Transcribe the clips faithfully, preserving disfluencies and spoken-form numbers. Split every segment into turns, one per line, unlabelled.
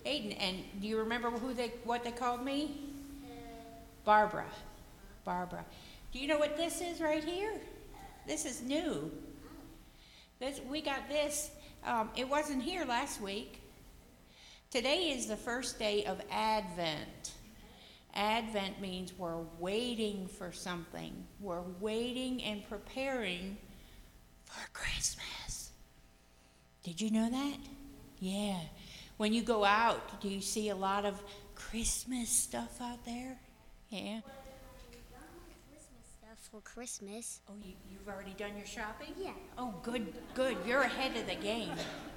Aiden, and do you remember who they what they called me? Barbara. Barbara. Do you know what this is right here? This is new. This we got this. Um, it wasn't here last week. Today is the first day of Advent. Advent means we're waiting for something. We're waiting and preparing for Christmas. Did you know that? Yeah. When you go out, do you see a lot of Christmas stuff out there? Yeah.
Christmas stuff for Christmas.
Oh, you, you've already done your shopping?
Yeah.
Oh, good, good. You're ahead of the game.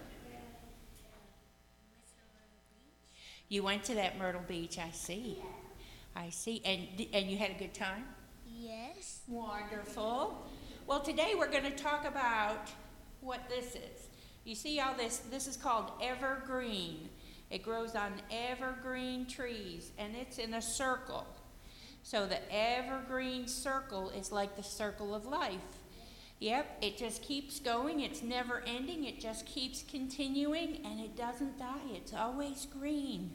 You went to that Myrtle Beach, I see. I see. And and you had a good time?
Yes.
Wonderful. Well, today we're going to talk about what this is. You see all this? This is called evergreen. It grows on evergreen trees, and it's in a circle. So the evergreen circle is like the circle of life. Yep, it just keeps going. It's never ending. It just keeps continuing, and it doesn't die. It's always green.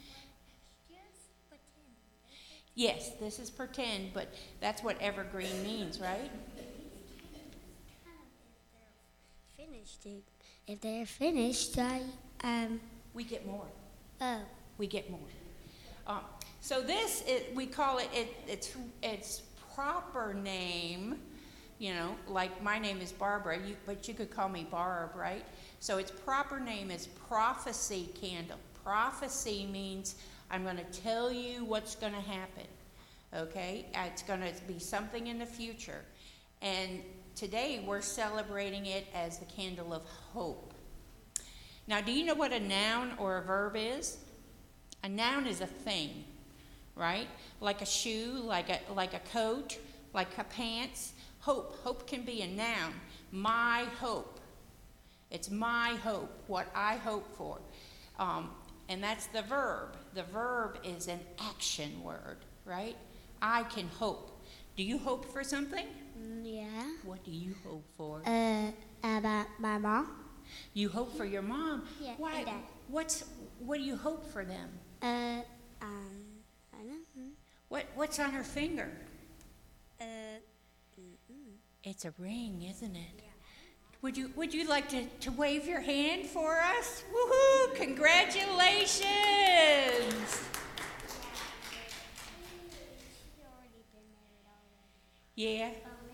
Yes, this is pretend, but that's what evergreen means, right?
Finished it. If they're finished, I um.
We get more.
Oh.
We get more. Um, so this is, we call it, it its its proper name. You know, like my name is Barbara, you, but you could call me Barb, right? So its proper name is prophecy candle. Prophecy means I'm going to tell you what's going to happen, okay? It's going to be something in the future. And today we're celebrating it as the candle of hope. Now, do you know what a noun or a verb is? A noun is a thing, right? Like a shoe, like a like a coat, like a pants. Hope. Hope can be a noun. My hope. It's my hope, what I hope for. Um, and that's the verb. The verb is an action word, right? I can hope. Do you hope for something?
Yeah.
What do you hope for?
Uh, about my mom.
You hope for your mom?
Yeah.
Why?
And Dad.
What's what do you hope for them?
Uh, um, I don't know.
What What's on her finger?
Uh,
It's a ring, isn't it? Yeah. Would you Would you like to, to wave your hand for us? Woohoo! Congratulations! Yeah.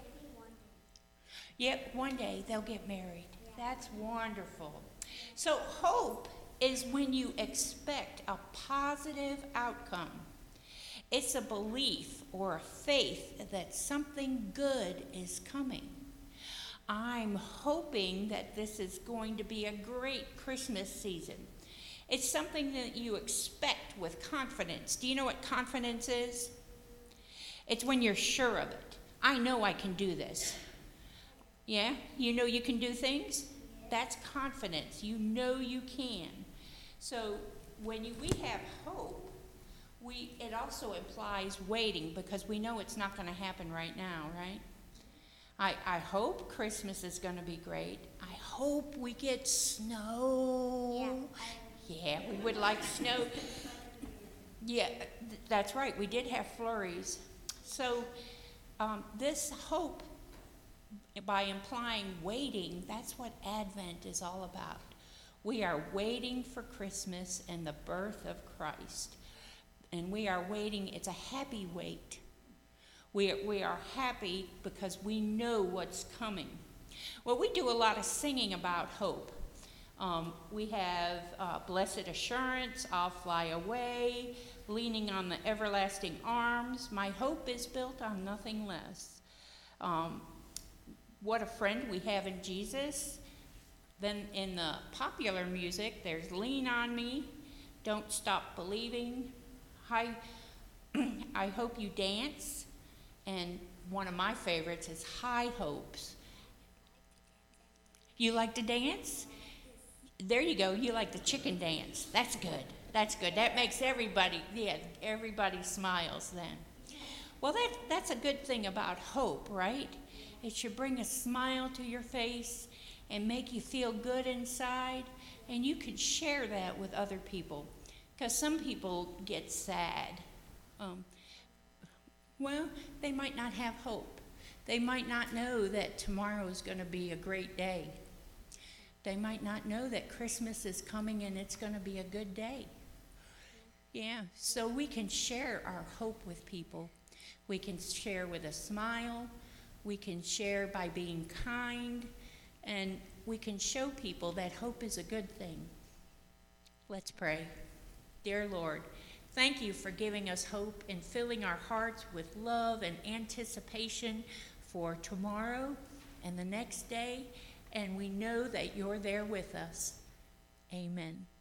Yep, one day they'll get married. That's wonderful. So hope is when you expect a positive outcome. It's a belief or a faith that something good is coming. I'm hoping that this is going to be a great Christmas season. It's something that you expect with confidence. Do you know what confidence is? It's when you're sure of it. I know I can do this. Yeah? You know you can do things? That's confidence. You know you can. So when you, we have hope, we it also implies waiting because we know it's not going to happen right now, right? I, I hope Christmas is going to be great. I hope we get snow. Yeah, yeah we would like snow. Yeah, th- that's right. We did have flurries. So um, this hope, by implying waiting, that's what Advent is all about. We are waiting for Christmas and the birth of Christ. And we are waiting, it's a happy wait. We, we are happy because we know what's coming. Well, we do a lot of singing about hope. Um, we have uh, Blessed Assurance, I'll Fly Away, Leaning on the Everlasting Arms, My Hope is Built on Nothing Less. Um, what a friend we have in Jesus. Then in the popular music, there's Lean on Me, Don't Stop Believing, I, I Hope You Dance, and one of my favorites is High Hopes. You like to dance? There you go, you like the chicken dance. That's good, that's good. That makes everybody, yeah, everybody smiles then. Well, that, that's a good thing about hope, right? It should bring a smile to your face and make you feel good inside, and you can share that with other people. Because some people get sad. Um, well, they might not have hope. They might not know that tomorrow is going to be a great day. They might not know that Christmas is coming and it's going to be a good day. Yeah, so we can share our hope with people. We can share with a smile. We can share by being kind. And we can show people that hope is a good thing. Let's pray. Dear Lord, thank you for giving us hope and filling our hearts with love and anticipation for tomorrow and the next day. And we know that you're there with us. Amen.